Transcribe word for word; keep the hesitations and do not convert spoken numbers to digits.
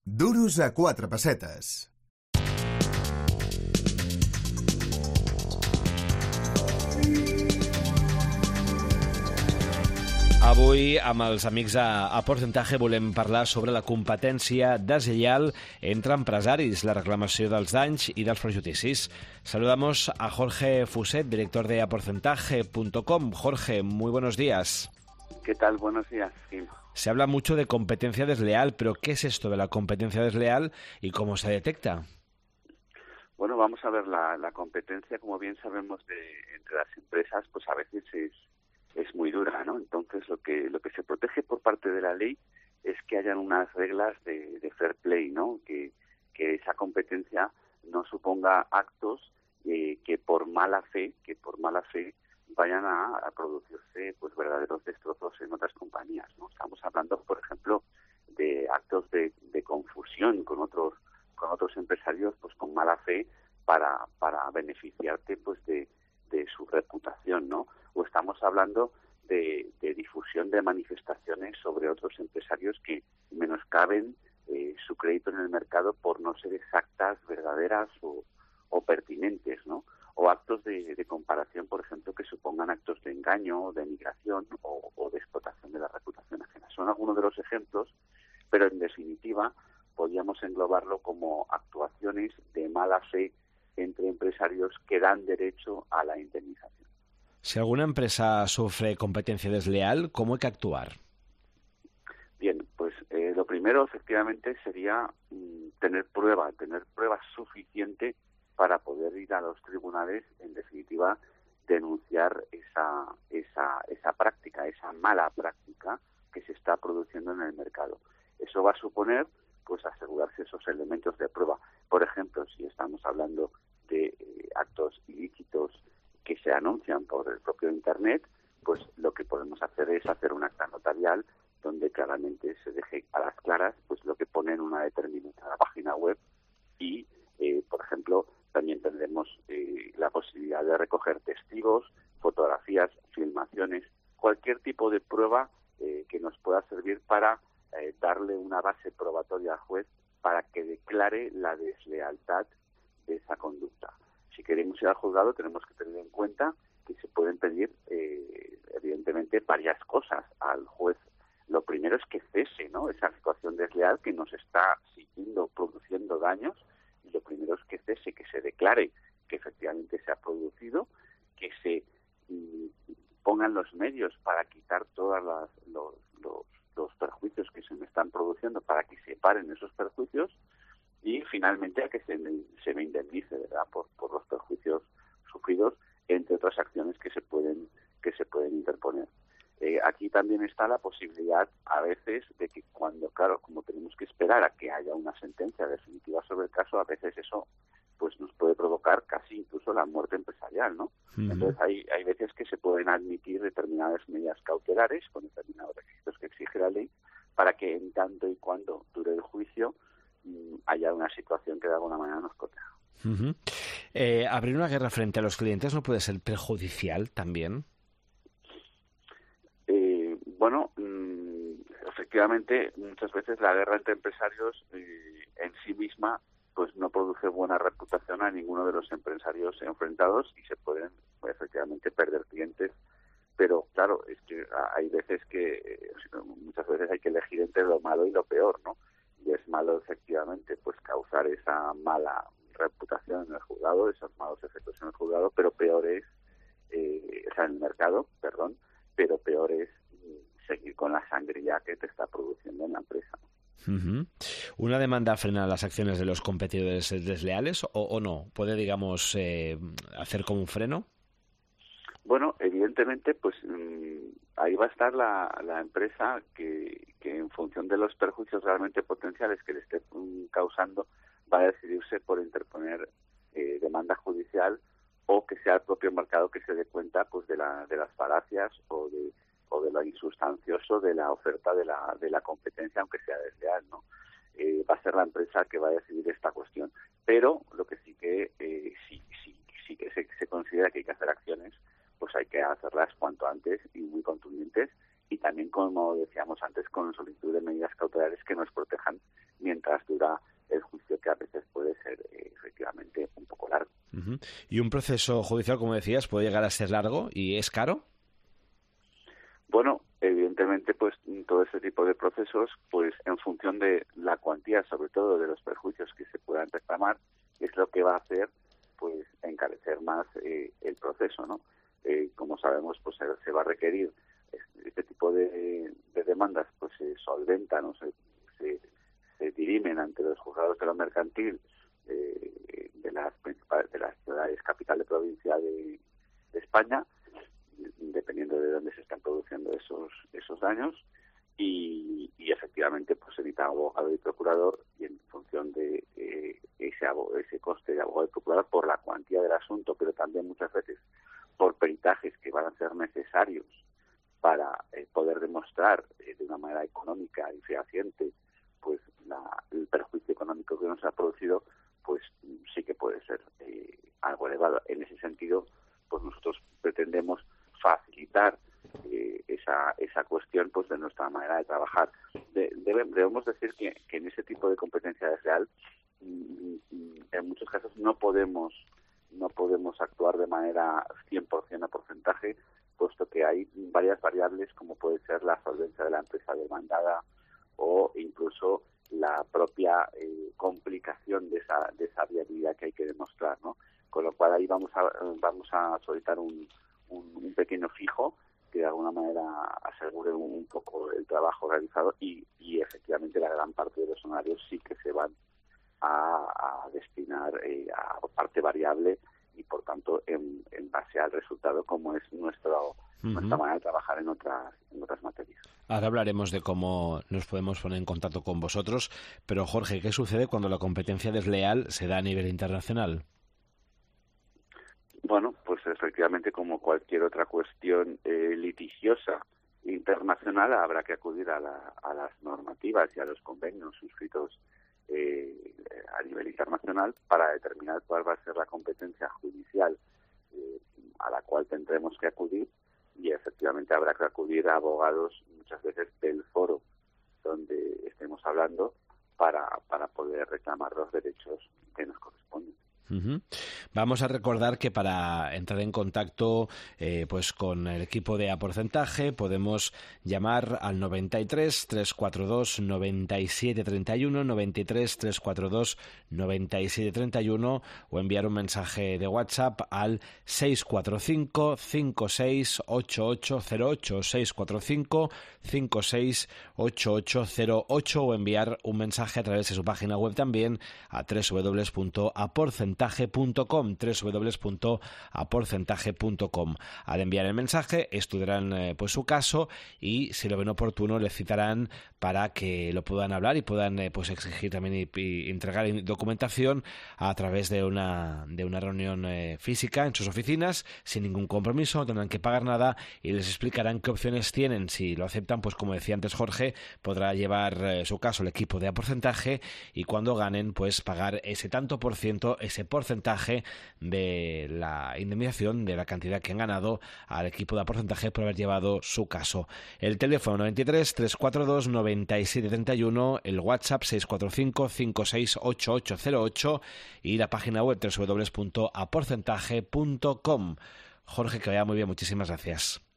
Duros a quatre pessetes. Avui, amb els amics a, a Porcentaje, volem parlar sobre la competència deslleial entre empresaris, la reclamació dels danys i dels prejudicis. Saludamos a Jorge Fuset, director de a porcentaje punto com. Jorge, muy buenos días. ¿Qué tal? Buenos días, Kim. Se habla mucho de competencia desleal, pero ¿qué es esto de la competencia desleal y cómo se detecta? Bueno, vamos a ver, la, la competencia, como bien sabemos, de, entre las empresas, pues a veces es, es muy dura, ¿no? Entonces, lo que lo que se protege por parte de la ley es que hayan unas reglas de, de fair play, ¿no? Que, que esa competencia no suponga actos eh, que por mala fe, que por mala fe vayan a, a producirse pues verdaderos destrozos en otras compañías, ¿no? Estamos hablando, por ejemplo, de actos de, de confusión con otros con otros empresarios, pues con mala fe para para beneficiarte pues de, de su reputación, ¿no? O estamos hablando de, de difusión de manifestaciones sobre otros empresarios que menoscaben eh, su crédito en el mercado por no ser exactas, verdaderas o, o pertinentes, ¿no? O actos de, de comparación, por ejemplo, que supongan actos de engaño, de migración o, o de explotación de la reputación ajena. Son algunos de los ejemplos, pero en definitiva podríamos englobarlo como actuaciones de mala fe entre empresarios que dan derecho a la indemnización. Si alguna empresa sufre competencia desleal, ¿cómo hay que actuar? Bien, pues eh, lo primero efectivamente sería mm, tener prueba, tener prueba suficiente para poder ir a los tribunales, en definitiva, denunciar esa, esa, esa práctica, esa mala práctica que se está produciendo en el mercado. Eso va a suponer, pues, asegurarse esos elementos de prueba. Por ejemplo, si estamos hablando de eh, actos ilícitos que se anuncian por el propio Internet, pues lo que podemos hacer es hacer un acta notarial donde claramente se deje a las claras pues lo que pone en una determinada página web y, eh, por ejemplo, también tendremos eh, la posibilidad de recoger testigos, fotografías, filmaciones, cualquier tipo de prueba eh, que nos pueda servir para eh, darle una base probatoria al juez para que declare la deslealtad de esa conducta. Si queremos ir al juzgado tenemos que tener en cuenta que se pueden pedir, eh, evidentemente, varias cosas al juez. Lo primero es que cese, ¿no?, esa situación desleal que nos está siguiendo produciendo daños. Y lo primero es que cese, que se declare que efectivamente se ha producido, que se mm, pongan los medios para quitar todos los, los, los perjuicios que se me están produciendo, para que se paren esos perjuicios y finalmente a que se me, se me indemnice, ¿verdad?, por, por los perjuicios sufridos, entre otras acciones que se pueden que se pueden interponer. Eh, aquí también está la posibilidad a veces de que cuando, claro, como tenemos que esperar a que haya una sentencia definitiva sobre el caso, a veces eso pues nos puede provocar casi incluso la muerte empresarial, ¿no? Uh-huh. Entonces hay, hay veces que se pueden admitir determinadas medidas cautelares con determinados requisitos que exige la ley para que en tanto y cuando dure el juicio mmm, haya una situación que de alguna manera nos proteja. Uh-huh. Eh, ¿abrir una guerra frente a los clientes no puede ser perjudicial también? Eh, bueno, mmm, efectivamente, muchas veces la guerra entre empresarios eh, en sí misma pues no produce buena reputación a ninguno de los empresarios enfrentados y se pueden pues, efectivamente perder clientes. Pero claro, es que hay veces que, eh, muchas veces hay que elegir entre lo malo y lo peor, ¿no? Y es malo efectivamente pues causar esa mala reputación en el juzgado, esos malos efectos en el juzgado, pero peor es, eh, o sea, en el mercado, perdón, pero peor es seguir con la sangre ya que te está produciendo en la empresa. Uh-huh. ¿Una demanda frena las acciones de los competidores desleales o, o no? ¿Puede, digamos, eh, hacer como un freno? Bueno, evidentemente, pues mmm, ahí va a estar la, la empresa que, que en función de los perjuicios realmente potenciales que le esté um, causando, va a decidirse por interponer eh, demanda judicial o que sea el propio mercado que se dé cuenta pues de la de las falacias o de o de lo insustancioso de la oferta de la de la competencia, aunque sea desleal, ¿no? Eh, va a ser la empresa que va a decidir esta cuestión. Pero lo que sí que eh, sí, sí, sí que se, se considera que hay que hacer acciones, pues hay que hacerlas cuanto antes y muy contundentes y también, como decíamos antes, con solicitud de medidas cautelares que nos protejan mientras dura el juicio, que a veces puede ser eh, efectivamente un poco largo. Uh-huh. ¿Y un proceso judicial, como decías, puede llegar a ser largo y es caro? Bueno, evidentemente, pues todo este tipo de procesos, pues en función de la cuantía, sobre todo de los perjuicios que se puedan reclamar, es lo que va a hacer, pues, encarecer más eh, el proceso, ¿no? Eh, como sabemos, pues se, se va a requerir este tipo de, de demandas, pues se solventan o se, se, se dirimen ante los juzgados de lo mercantil eh, de las principales, de las ciudades capital de provincia de, de España, dependiendo de dónde se están produciendo esos esos daños, y, y efectivamente pues se necesita abogado y procurador, y en función de eh, ese abo, ese coste de abogado y procurador, por la cuantía del asunto, pero también muchas veces por peritajes que van a ser necesarios para eh, poder demostrar eh, de una manera económica y fehaciente pues la, el perjuicio económico que nos ha producido, pues sí que puede ser eh, algo elevado. En ese sentido, pues nosotros pretendemos facilitar eh, esa esa cuestión pues de nuestra manera de trabajar. De, debe, debemos decir que, que en ese tipo de competencia desleal, mm, en muchos casos no podemos no podemos actuar de manera cien por ciento a porcentaje, puesto que hay varias variables, como puede ser la solvencia de la empresa demandada o incluso la propia eh, complicación de esa de esa viabilidad que hay que demostrar, ¿no? Con lo cual ahí vamos a vamos a solicitar un Un, un pequeño fijo que de alguna manera asegure un, un poco el trabajo realizado, y, y efectivamente la gran parte de los honorarios sí que se van a, a destinar eh, a parte variable, y por tanto en, en base al resultado, como es nuestro, uh-huh. nuestra manera de trabajar en otras, en otras materias. Ahora hablaremos de cómo nos podemos poner en contacto con vosotros, pero Jorge, ¿qué sucede cuando la competencia desleal se da a nivel internacional? Bueno, pues efectivamente, como cualquier otra cuestión eh, litigiosa internacional, habrá que acudir a, la, a las normativas y a los convenios suscritos eh, a nivel internacional para determinar cuál va a ser la competencia judicial eh, a la cual tendremos que acudir, y efectivamente habrá que acudir a abogados muchas veces del foro donde estemos hablando para, para poder reclamar los derechos que nos corresponden. Uh-huh. Vamos a recordar que para entrar en contacto eh, pues con el equipo de A Porcentaje podemos llamar al noventa y tres, trescientos cuarenta y dos, noventa y siete treinta y uno, noventa y tres, trescientos cuarenta y dos, noventa y siete treinta y uno, o enviar un mensaje de WhatsApp al seis cuatro cinco, cinco seis ocho ocho cero ocho, seis cuatro cinco, cinco seis ocho ocho cero ocho, o enviar un mensaje a través de su página web también a doble u doble u doble u punto a porcentaje punto com, doble u doble u doble u punto a porcentaje punto com. Al enviar el mensaje estudiarán eh, pues su caso, y si lo ven oportuno le citarán para que lo puedan hablar y puedan eh, pues exigir también y, y entregar documentación a través de una de una reunión eh, física en sus oficinas, sin ningún compromiso, no tendrán que pagar nada, y les explicarán qué opciones tienen. Si lo aceptan, pues como decía antes Jorge, podrá llevar eh, su caso el equipo de A Porcentaje, y cuando ganen pues pagar ese tanto por ciento, ese porcentaje de la indemnización, de la cantidad que han ganado, al equipo de A Porcentaje por haber llevado su caso. El teléfono noventa y tres, trescientos cuarenta y dos, noventa y siete treinta y uno, el WhatsApp seis cuatro cinco, cinco seis ocho ocho cero ocho, y la página web doble u doble u doble u punto a porcentaje punto com. Jorge, que vaya muy bien, muchísimas gracias.